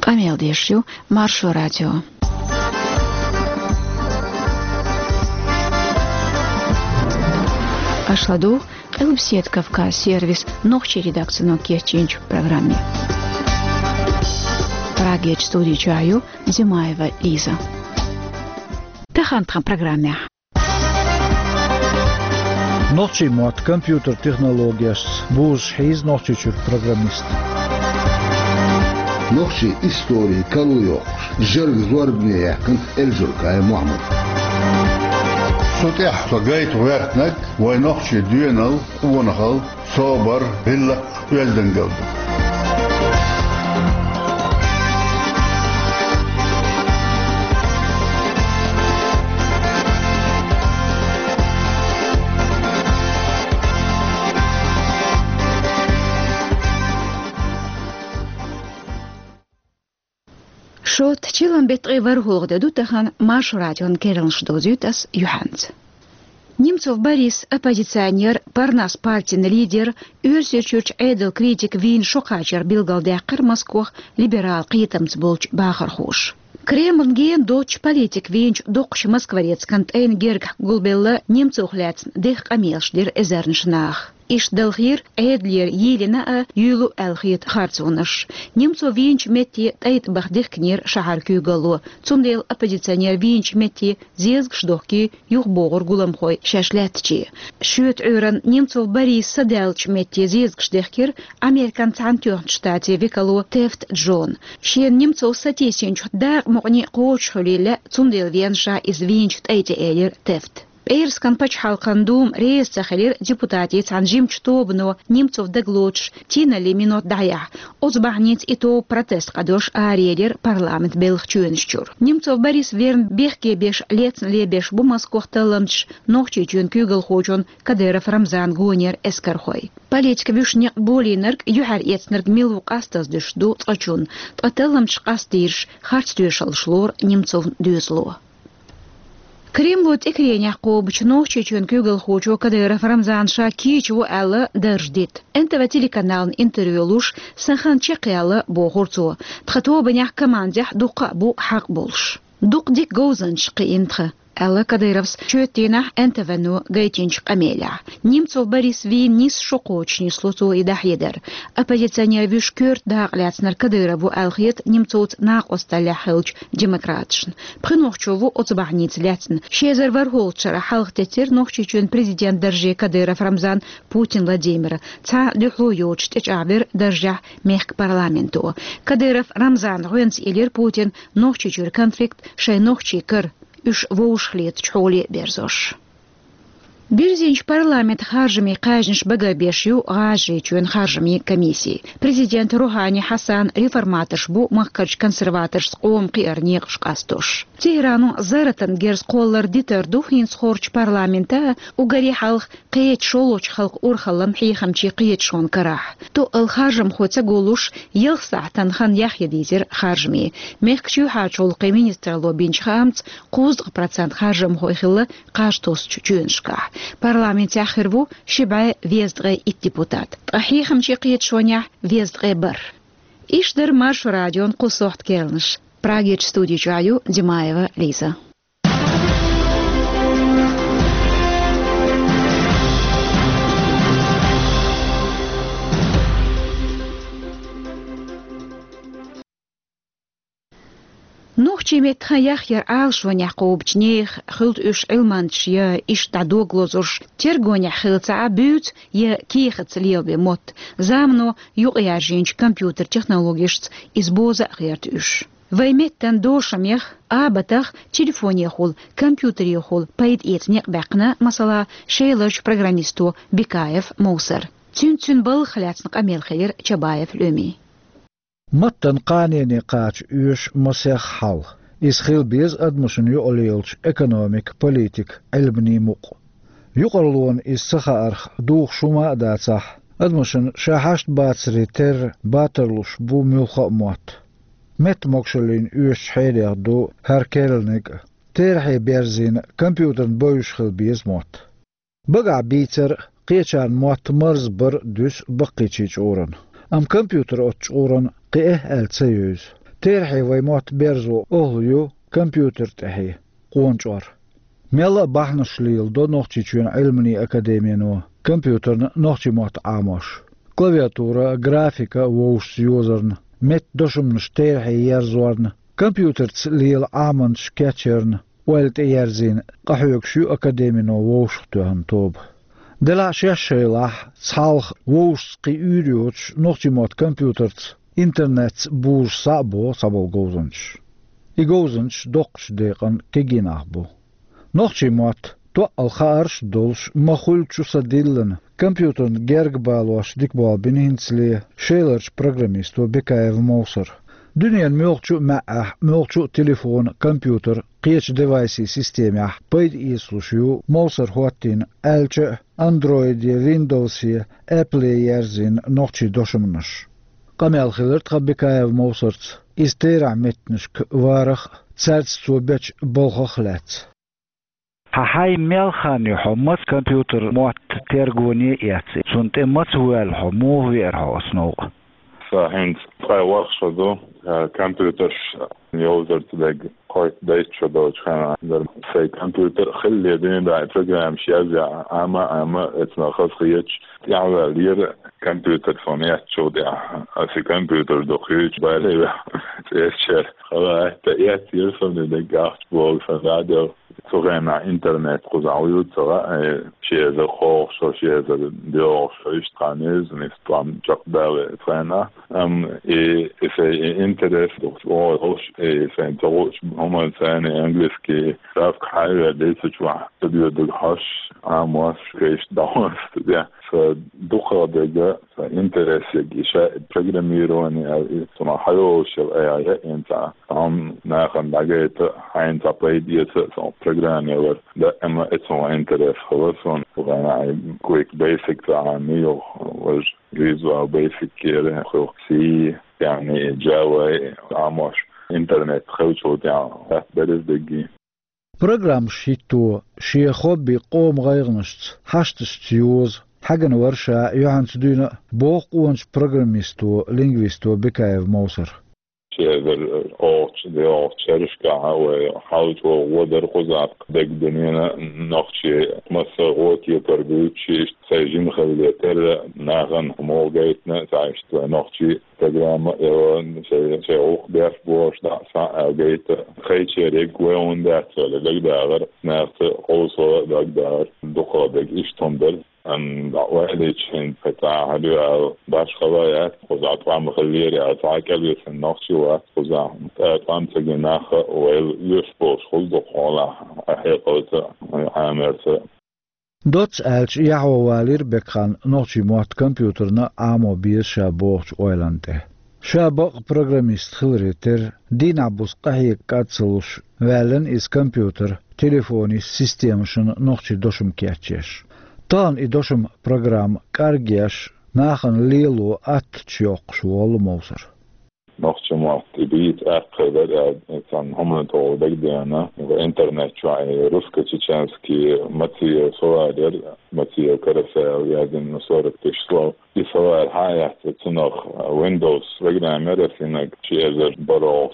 Камел Дешью, Маршу радио. Ашладу, Элбсет Кавказ сервис, ногче редакцию Керченч в программе. Прагеч студию чаю, Зимаева Лиза. Тахантхам программе. Ногче мат компьютер технологияс, буз хиз ногче чур программист. نخشي إستوري كالو جرق زوار بنيه كان الجركاي محمد سوتيح فقايت ويرتنك ونخشي دينال ونخل صابر هلا يلدن قلبه Шот чилан бетри варгулгда дутахан Маш радион кереншдозютас Юханц. Немцов Борис, оппозиционер, Парнас партийный лидер, Юрсерчуч Эдел критик Вин Шокачер Билгалдякар Москвах, либерал Китамц Болч Бахархуш. Кремль ген доч политик Винч докш Москворец Кантейн Герг Гулбелла Немцов ляцн дых амелшдер эзерншнах. Иш Далхир Эдлер Елена Юлу Элхит Харцунаш. Немцов Винч метти тайт бахдих книр шахар кюгало. Цумдел оппозиционер Винч метти зезг шдохки юхбогор гуламхой шашлятчи. Шют уран Немцов Борис Саделч метти зезг шдехкир Американ Цантюрн штате Викало Тефт Джон. Шен Немцов Сатисинч да мугни коч хулила цумдел Венша из Винч тайти Элер Тефт. Эйрскан пачхалкан дум рейс цахалир депутати цанжим чтобно Немцов деглоч тина ли минут дая. Озбахнец и то протест кадош аредер парламент белхчуеншчур. Немцов Борис Верн бехке беш лецн лебеш бумаскох таланч ногчи чуен кюгел хочон Кадыров Рамзан гонер эскархой. Политика вишнек болинерк юхар эцнерк милвук астаз дышду цачун. Таталамч кастирш харцтюшал шлор Немцов дюсло. Кремлот икренях кобч ногчи чуен кюгел хочо Кадыров Рамзан ша кичу алла държдит. НТВ телеканал интервью луш санхан чекяла бохурцо. Тхато банях командях дуqa бу хак болш. Дуq дик гозанч қиинтха. Алла Кадыровс чуетинах НТВ-ну гайтинч камеля. Немцов Борис Вин нис шокоч неслоцо и дахедер. Оппозиционер виш кёрт дағляцнар Кадырову алхет немцов нақ осталя хылч демократшн. Прынохчову отзбахниц ляцн. Шезер варголчара халхтетер нохчичун президент держи Кадыров Рамзан Путин Владимир. Ца дюхло йоч течавер держах мехк парламенту. Кадыров Рамзан гуэнс илер Путин нохчичур конфликт шай нохчи кыр. Үш воушлет чхоли берзош. Бирзинч парламент харжами кажнш багабешью гажи чуен харжами комиссии. Президент Рухани Хасан реформаторш бу махкач консерваторш ском қиарниқ шқастош. Тегерану заратан герс қоллар дитер духин схорч парламента угари халх қиет шолоч халк урхалам хейхамчи қиет шон карах. То ал харжам хоца голуш ел саатан хан яхедизер харжми. Мехкчу хачол министр лобинч хамц 90% харжам хойхилла қаштос чуеншка. Парламент яхирву шибай вездгай и депутат. Ахихам чекиет шоня вездгай бар. Ишдер Маш радион кусохт келнш. Прагеч студию чаю Зимаева Лиза. Нохчи метха яхьер алшван яқобчнех хылт үш илманч я иш тадоглозуш тергоня хылца абют я кихац лелбе мот замно юqyarjinch компьютер технологишц избоза герт үш. Вайметтан дошамех абатах телефоне хол компьютере хол пайд этнек бақна масала шейлоч программисту Бикаев Моусер. Цүн был хляцнық амелхелер Чабаев Люми. متن قانيني قاچ يوش مسيخ حال إسخيل بيز أدمشن يوليلش economic politic علمني مق يقرلون إسخا أرخ دوخ شما داتح أدمشن شاحشت باتسري تر باترلوش بو ملخا موت مت مقشلين يوش حيليغ دو هركيرلنك تيرحي بيرزين كمبيوتر بويش خيل بيز موت بقع بيتر قيچان موت مرز بر دوس بقيچيچ أورن أم كمبيوتر أتش أورن قيه ألتسيوز تيرحي ويموت بيرزو أهليو كمبيوتر تحي قونشور ميلا بحنش ليل دو نوختي تشون علمني أكاديمينو كمبيوتر نوختي موت عاموش كلافياتورا جرافيكا ووش يوزرن مت دوشم نشتيرحي يرزورن كمبيوتر ليل عامنش كاتشرن ويلت يرزين قحيوك شو أكاديمينو ووش تهن توب دلا شيشيلاح صالح ووش قي يوريوش نوختي موت كمبيوتر internet boer sabo gozens. I gozens dokts dekan keginahbo. Nochtje mat to algaars dols mahultju sadillen. Computer gergbaloas dikbal binhinsle shelers programisto bekaev moser. Dunien multju ma'ah multju telefoon computer qiyach device systemah paid islusju moser hotin elche Android Windows Apple yerzin nochtje doshmnash. قمال خلرت خبكايف موصرت استيرع متنشك وارخ تسالت صوبيتش بلخخلات هاي ميلخاني حمص كمبيوتر موت تيرغوني ياتسي سنت مت هوالحو مو ويرحو اسنوق فهند قاي ورخشدو كمبيوتر يوزر تلاقي قايت دايت شدو كان في كمبيوتر خلي دين دا بروجرام شيازي اما اتنا خاصيتش يعني لير كمبيوتر فونيات شو دي في كمبيوتر دقيق بالي ايش خلاص تيات يرسم دقاق بول فبعد سوغنا انترنت قزعويوت سواء شيء ذا خوش او شيء ذا ديوش اشتغانيز نستعم جقبال فانا اي في انترنت دوش اي في انتروش هما ثاني انجلسكي راف حاجة ديت شوح تبيو دقاش عامواس كيش دعوس تبيع فدوخة دقا فانترس يشاء برogrammironi såna hajoshel är inte om när daget en tapet så programmerar det är ett sånt intresse för sån och quick basic تعامل و visual basic كده خو سي يعني جاوا عمش انترنت خوشو تاع بدل دقي برنامج شيتو شي خبي قوم غيرنشت حشتش تيوز حاجة ورشة يوحنس دونا بوق وانش برناميستو لينغويستو بكايف موسر de åtgärderska och halvt och ودر قزاق دق دنينا نخشي مصر غوتي تربيتشي سيجين خليتر ناغن موجيتنا تعيشت نخشي تجرام شيء أوق بيرف بوش دعسا أجيت خيشي ريك وين دعسا لقى داغر ناس قوسو دق داغر دقا دق إشتندل أن دعوالي شين فتاة هدوء باش خوايات قزاق وعم خليري أتعاكل يسن نخشي وات قزاق تام تجناخ ويسبوش خلدق على حقيقة عامرت دوتس ألش يعو والير بكان نوتشي موت كمبيوترنا عامو بير شابوش أويلانته شابق برناميست خلريتر دين عبوس قحيق كاتسلوش والن إس كمبيوتر تليفوني سيستيمشن نوتشي دوشم كياتشيش تان إدوشم برنامج كارجيش ناخن ليلو أتشيوق شوال موسر نخشى معتبيت أقدر إنسان هم نتوه دقدينا وإنترنت شوي روسكا تشانسكي ماتي صوادر ماتي كرسة ويادين نصورة تشلو يصور حياة تنخ ويندوز برنامج رسينك شيء بروح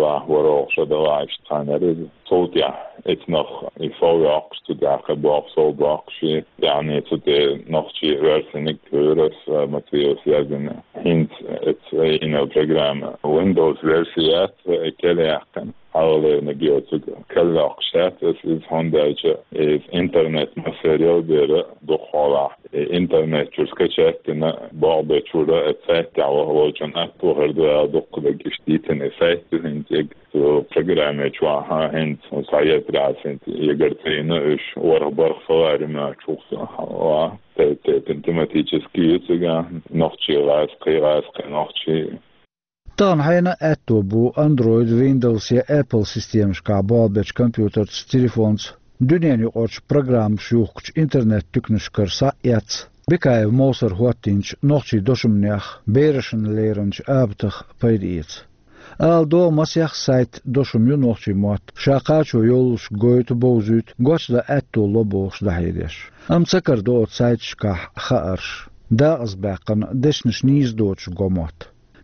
شدوا اشتغل صوتي اتنخ يفوق استدعاء بوق صوبق شيء يعني تدي نخشي رسينك رس ماتي يادين هنت إن البرنامج ويندوز فيرسيات كلا يحكم حاول نجيوتك كلا أقشات إس هنداجة إس إنترنت مسيريال بير دخولة إنترنت جرسكشات كنا بعض شورا اتساعد وهو جنات وهردوا دق بجشتيتن إساعد هنتيج تو برنامج واها هنت وسعيد راسنت يقرتين إيش وربر خواري ما تشوفها و تنتماتيجسكي يتسجا نختشي غاسقي نختشي تان هينا اتوبو اندرويد ويندوز يا ابل سيستمش كابال بيتش كمبيوترز تليفونز دنياني اوش برنامج شوخش انترنت تكنشكر سايات بكايف موسر هواتينش نوخشي دوشمنيخ بيرشن ليرنش ابتخ بيديت دو مسيخ سايت دوشم ينوخشي موت شاقاتشو يولش غويت بوزيت غوش دا اتو لوبوش دا هيدش سكر دوت سايت شكاح خارش دا ازباقن دشنش نيز دوتش غوموت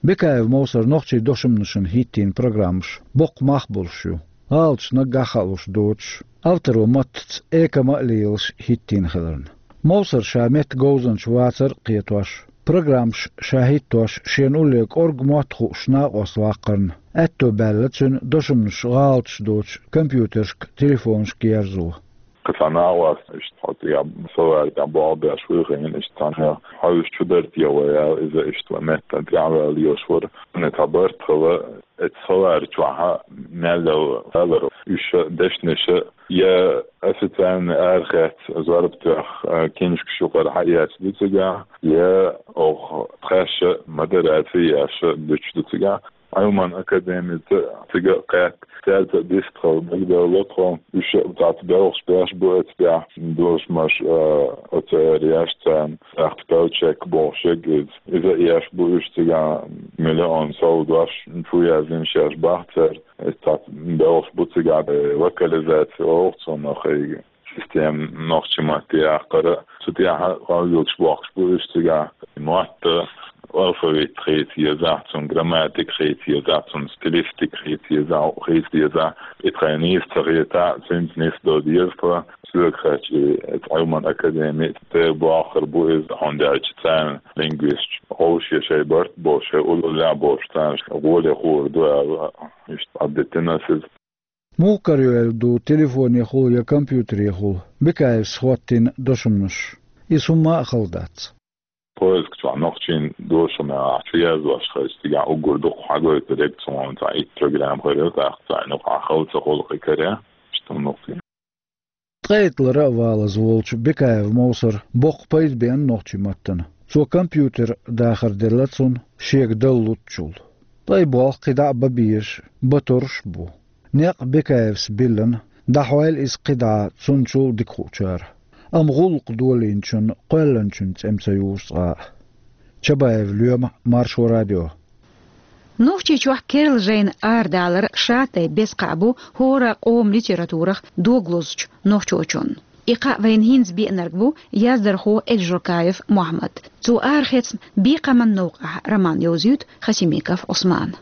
بكايف موصر نوخشي دوشمنشن هيتين برنامج بوق مخبولشو غالش نقاخالوش دوتش أوترو متت إيكا مقليلش هيتين خلرن موصر شامت جوزن شواتر قيتوش برنامج شاهدتوش شين أوليك أورج ماتخو شناقوس واقرن أتو بالتشن دوشمنش غالش دوتش كمبيوترشك تليفونش كيرزو قطعنا واس اشتحط يا سواء يا بعض يا شوي غين اشتانها حاول شدرت يا ويا إذا اشتومت تعمل ليشور نتعبرت هو اتصور توعها مالو هذا إيش دشنش يا أفتان أرخت زربت كينش شغل حياة دتجا يا أو خش مدرسة أش دتجا أيومان أكاديمي تجا قاعد ثالث ديستخل مقدر لطخم إيش بتعتبره سباش بوت بيع دوش مش أترياشتان أختبرتشك بوشجز إذا إيش بوش تجا مليون سوداش نفوي زين شاش بحثر تعتبره بوتجا بوكاليزات أوصل نخي سيستم نخشماتي أقرأ ستيها قايلش بوش بوش تجا موت Alphabet Kreatisation, Grammatik Kreatisation, Stilistik Kreatisation, Trainierstarieta, sind nicht dort Jürfer, Zürich, Alman Akademie, der Bacher Buiz, und der Chitan, Linguist, Hoshi, Shebert, Bosche, Ulula Bosch, Role Hur, ist Abdetenasis. موكر دو تليفون يخول يا كمبيوتر يخول بكايف سخواتين دوشمنش يسمى خلدات Pois que tu noch chin dosh me afia zo ashkhasti ga ugur do khago direkt son ta it program khore ta ta no khawt khol khikare shtum noqti قيت لرا زولش بكايف موصر بوق بايد بين نوتشي متن سو كمبيوتر داخر دلتسون شيك دلوتشول طيب قدع ببيش بطرش بو نيق بكايف سبيلن دحوال إس قدع تسونشول ديكوشار أم غلق دولينشن قلنشن تمسيوس شبايف اليوم مارشو راديو نوفشي شوح كيرل جين آردالر شاتي بيسقعبو هورا قوم ليتراتورخ دوغلوزج نوفشوچون إقا وين هينز بي نرقبو يازدرخو الجركايف محمد تو آرخيتس بيقا من نوقع رمان يوزيوت خسيميكاف عثمان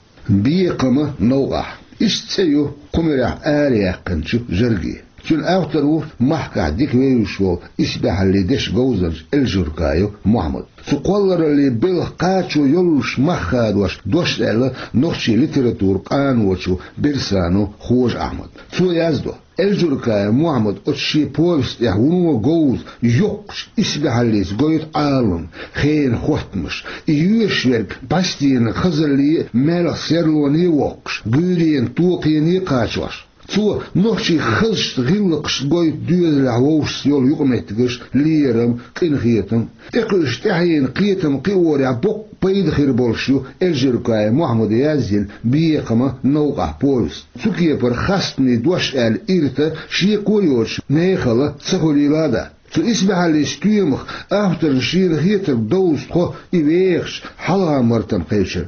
بيقا من نوقع استيو قمرع آرياقن شو جرقي شون أوترو محكا ديك ويوشو إسبح اللي دش جوزر الجركايو محمد سقولر اللي بالقاتشو يلوش مخادوش دوش إلا نوشي ليتراتور قانوشو برسانو خوش أحمد سو يازدو الجركايو محمد أتشي بوست يحونو جوز يوكش إسبح اللي سقويت عالم خين خوتمش يوشورك باستين خزرلي مالا سيرلوني ووكش قيرين توقيني قاتشوش تو نوشي خلش غيلقش قوي دوز العووش يول يقمتقش ليرم قنخيتم اقلش تحيين قيتم قيوري بوق بيد خير بولشو الجركاي محمد يازيل بيقما نوقع بولس سوكيبر خاستني دوش إيرتا شي قويوش نيخلا تسخولي لادا تو اسمح اللي ستيمخ افتر شير هيتر دوز خو إيويخش حلها مرتم قيشر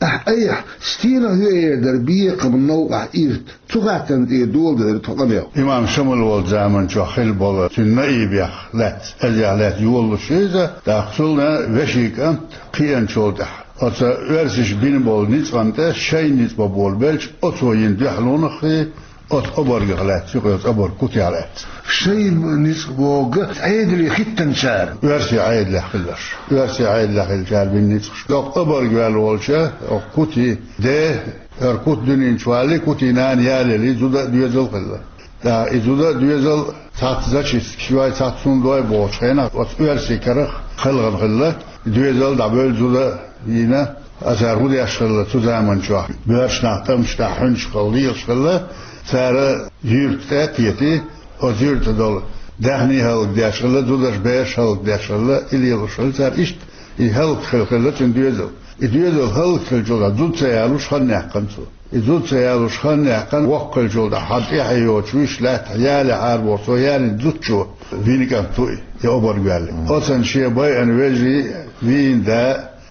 أيح ستينا هي دربية من نوع إيرت تقعتن دي دول در تقميو إمام شمل والزامن شو خيل بولا تنائي بيخ لات أجعلات يولو شيزة تأخصلنا وشيك أنت قيان شودح أتا ورسش بين بول نيت غانتا شاي نيت بول بلش أتو يندحلون خي أت أبر غلات شقيت أبر كوتي علات شيء نسبوق عيد اللي ختن شار ورسي عيد لخلش ورسي عيد لخلشار بالنسخ دوق أبر قال والشة كوتي ده كوت دنين شوالي كوتي نان يالي لي زودا ديزل خلا دا إزودا ديزل تاتزاش شوي تاتسون دوي بوش هنا ورسي كرخ خلق خلا ديزل دبل زودا ينا أزارود يشخل تزامن شو بيرش نعتمش تحنش خليش خلا سارة جيرت تاتيتي وزيرت دول دهني هالك داشله دولش باش هالك داشله اللي يوصل صار إيش يهالك خلقله تنديزل يديزل هالك خلجولا زود سيالوش خلنا قنصو زود سيالوش خلنا قن وقل جودا حد يحيوش ويش لا تيال عاربو سويان زود شو فين كان توي يا أبر قال أصلا شيء باي أن وجي فين دا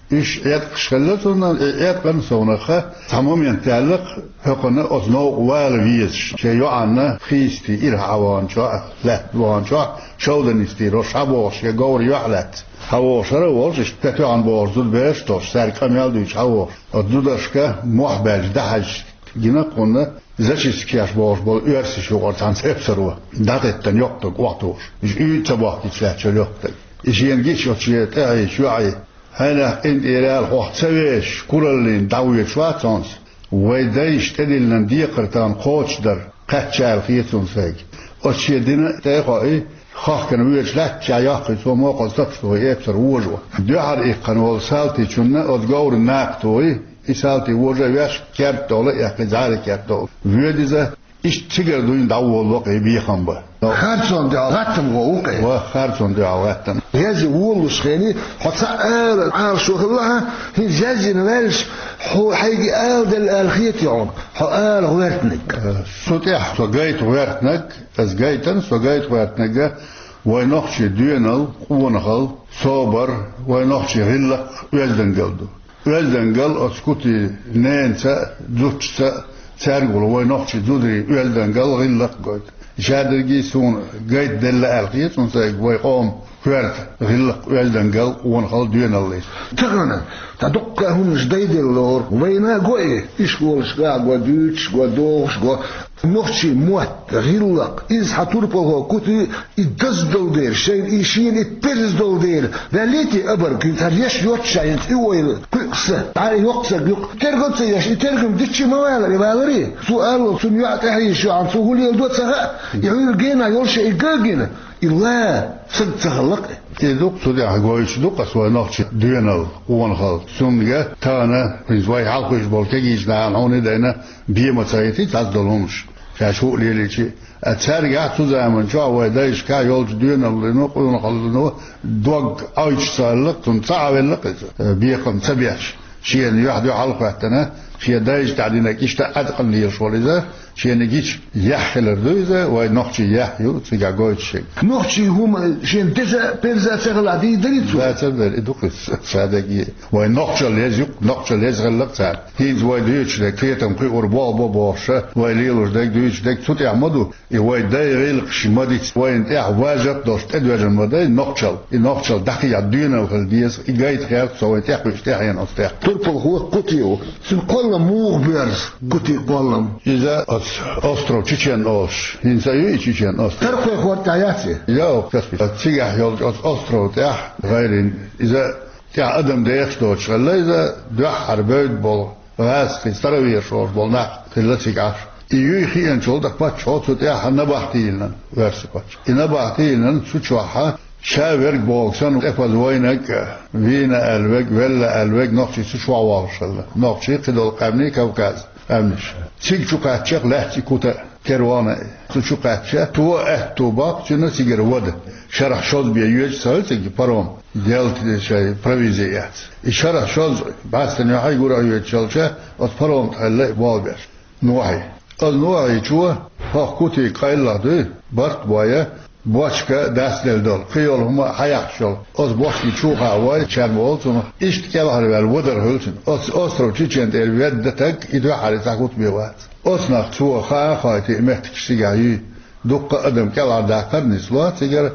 İş et kışkıllatından et kan sonaka tamamen terlik hukuna osno var viz şey yo anna khisti il havancha la havancha şovdan istiro şaboş ya gor yuhlat havoşara olş işte an borzul beş to serkan yaldı havoş odudaşka muhbel dahaj yine konu zaşiskiyaş borç bol üyersi şu ortan hepsarı datetten yoktu qatuş iş üç sabah içler yoktu işin geç oçye tay şu ay hala ent iral hohseveş kuralin davet şwatsons ve de iştedilen diye qırtan qoçdur qaçal xiyetun sek oçyedine tayqai خاكن ويجلك جاياق سوما قصدت توي ابسر وجو دهر اقنول سالتي چونه ادگور ناقتوي اسالتي وجو ويش كرت دوله اقزار كرتو ويديزه iş çıgar duyun davulluq biixam ba. Harson de algatım qoğuqe. Va harson de algatım. Yazi wulus khani hatta al shughulaha hi jazin welsh hu haygi al del alkhiyat yom. Hu al wertnik. Sotih so gait wertnik, as gaitan so gait wertnik. Wa noqchi duynal, qunqal, sober, wa noqchi hillaq welden geldi. Welden gel askuti nensa dutsa سارقول وين نحكي دودري ولدن قال غلق قد شادرجي سون قيد دل القيت ونساق وي قوم كورت غلق ولدن قال ونخل دين الله تغنى تدق هم جديد اللور وينا قوي إيش قول شقا قو دوتش قو دوغش قو نحكي موت غلق إز حطور بوغو كوتي إدزدل دير شين إيشين إتبرزدل دير وليتي أبر كنت هريش يوتشاين إيويل كيقسا تعالي يقسا يق ترغم سياش ترغم ديتشي موالا يبالري سؤالو سن يعتحي شو عن سهول يلدوت سغا يعير جينا يولش إيقاقنا إلا صد تخلق إذوق صديح قويش دوق أسوأ نحكي دينال ونخل سنجا تانا رزواي حلقش بولكيش لعن هوني دينا بيما سايتي تازدلهمش شاشوق ليليشي أتسارجع تزامن شو ويدايش كا يولج دينال لنو ونخلنو دوق أوش سالق تنصعب اللق بيقم سبيش شيء يحدو حلقة تنا شيء دايش تعدينا كيش تأدقن ليرشوليزا شيء نجيش يحلر دوزا ونحكي يحيو تيجا قويش شيء نحكي هما شيء تزا بيرزا سغلا دي دريتو لا تبدأ إدوكس فادقي ونحكي ليزيق نحكي ليزغلق سال هيز ويدوش دك فيتم قي أربع باباشة ويليلوش دك دوش دك توت يعمدو ويداي غيلق شماديت وينتاح واجب دوشت أدواجن مداي نحكي دقي عدونا وخلديس إيجايت خيال سويتاح ويشتاحين أستاح تربل هو قطيو سنقلنا موغبرز قطي قلم إذا أسترو تشيشن أوش إنسايو تشيشن أوش تركوا خورتاياتي يا كسبي تيجح يول أسترو تاح غيرين إذا تاع أدم ديخش دوتش غلا إذا دحر بيت بول غاس تستروي شوش بولنا تلتيك عش إيوي خيان شول دك باتش هو تاح نباحتيلن ورس باتش نباحتيلن سوتشوها شاورك بوكسن افز وينك فينا الوج ولا الوج نقشي سشوا وارشل نقشي قدول قبني كوكاز امنش سيك شوكاتشق لحتي كوتا كروانه شوكاتشا تو اتوباق شنو سيجر ود شرح شوز بيوج سالتك بارون ديالت شيء بروفيزيات شرح شوز بس نهاي يقول يوجلشه ات بارون هلا والبر نوعي النوعي شو ها كوتي قايلا دي برت بايه Boşka dəstəl dol. Qıyol huma hayaq şol. Oz boşki çuğa var, çərmə olsun. İşt kəvər vəl vədir hülsün. Ostrov çiçənd elvəddə tək idvə haritak utmiyat. Osnaq çuğa xayti iməhtik sigayi. Dukka adam kəlar daqar nislat sigar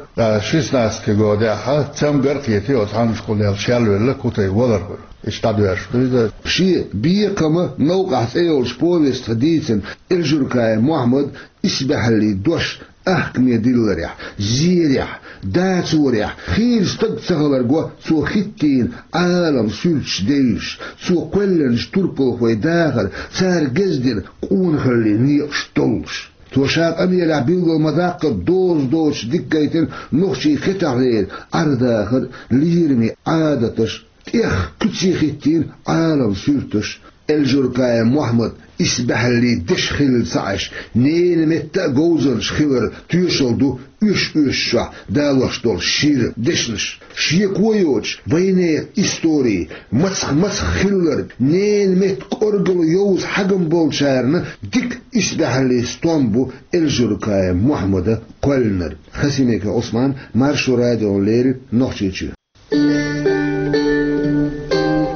16 года цам гарқияти от ханшқулел шалвелла кутай вадар. İştadıyor. Şi bir kama nauqat eyolş povest haditsen Eljurkay Muhammed isbahli doş ahkmiye dillerya zirya daçurya khir stadsalar go su hittin alam sülç değiş su kullen turpul hoydağır sar gezdir qunhli ni stolş توشاق أمي لعبين المذاق دوش دقيتن نخشي ختعين أرداخر ليرمي عادتش إخ كتشي ختين عالم سلتش الجركاية محمد اسبح اللي دشخل سعش نين متى جوزر شخير تيشلدو شا دالش دول شير دشلش شيك ويوش بيني استوري مسخ خلر نين مت قرقل يوز حجم بولشارنا ديك اسبح اللي استنبو الجركاية محمد قلنر خسيمك عثمان مارشو راديو ليل نحشيتشي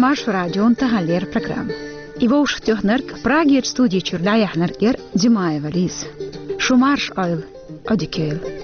Marsh radion tahaller program. Ivoš tjohnark Pragier studie čurlaja hnarker Dimaeva Liz. Šumarš oil, odikeil.